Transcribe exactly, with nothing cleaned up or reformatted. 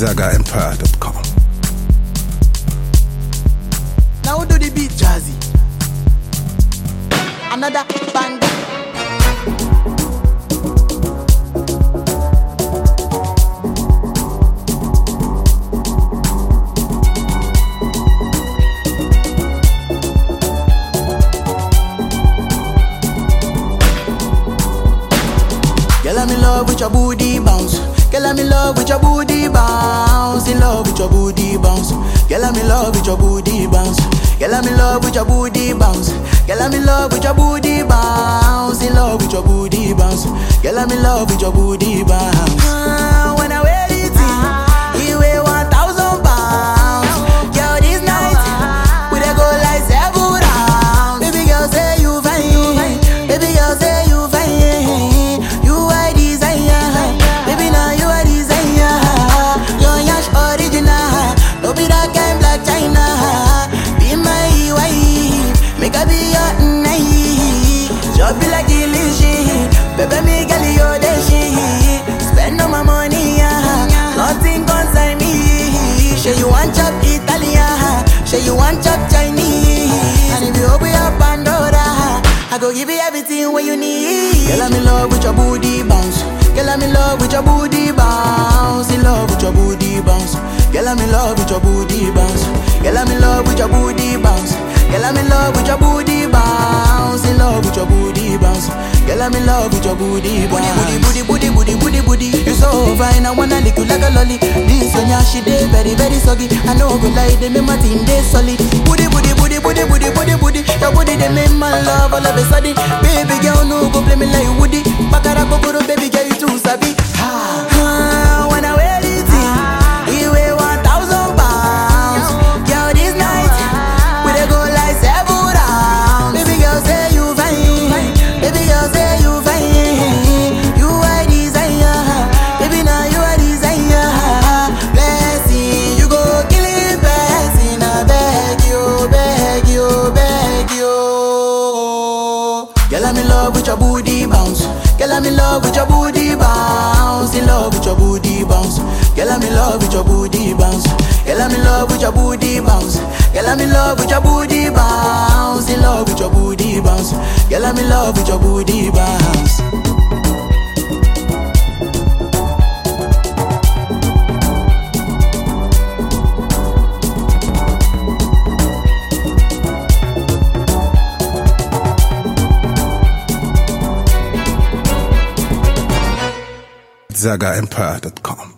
Zaga Empire dot com. Now do the beat jazzy. Another banger. Girl, I'm in love with your booty bounce. Girl, I'm in love with your booty bounce. In love with your booty bounce. Girl, I'm in love with your booty bounce. Girl, I'm in love with your booty bounce. Girl, I'm in love with your booty bounce. In love with your booty bounce. Girl, I'm in love with your booty bounce. Ah, when I wear it, you weigh one thousand pounds. Girl, this night we dey go like seven rounds. Baby girl, say you fine. Baby girl, say you fine. You are desire. Baby, now you are desire. Your yash original. Don't be that kind black China. Be my wife. Make I be your night. Just be like delicious. Baby, me girl, you're the shit. Spend all my money, yeah. Nothing concern me. Say you want chop Italian. Say you want chop Chinese. And if you open your Pandora, I go give you everything what you need. Girl, I'm in love with your booty bounce. Girl, I'm in love with your booty bounce. In love with your booty bounce. Girl, I'm in love with your booty bounce. Girl, I'm in love with your booty bounce. Girl, I'm in love with your booty bounce. In love with your booty bounce. Girl, I'm in love with your booty bounce. Booty, booty, booty, booty, booty, booty. You so fine, I wanna lick you like a lolly. This one, yeah, she dey very, very soggy. I know go lie, they make my team dey solid. Booty, booty, booty, booty, booty, booty, booty. Your booty they make my love all of a sudden. Baby girl, no go play me like Woody. Bakara kokoro, baby girl, you too sabi. Ah, ah, when I wear it, you weigh one thousand pounds. Girl, this night we dey go like seven rounds. Baby girl, say you fine. Baby girl, say you fine. You are desire. Baby, now you are desire. Blessing, you go kill it, blessing. I beg you, beg you, beg you. Girl, I'm in love with your booty bounce. Girl, I'm in love with your booty bounce. In love with your booty bounce. Girl, I'm in love with your booty bounce. Girl, I'm in love with your booty bounce. Girl, I'm in love with your booty bounce. In love with your booty bounce. Girl, I'm in love with your booty bounce. Zaga Empire dot com.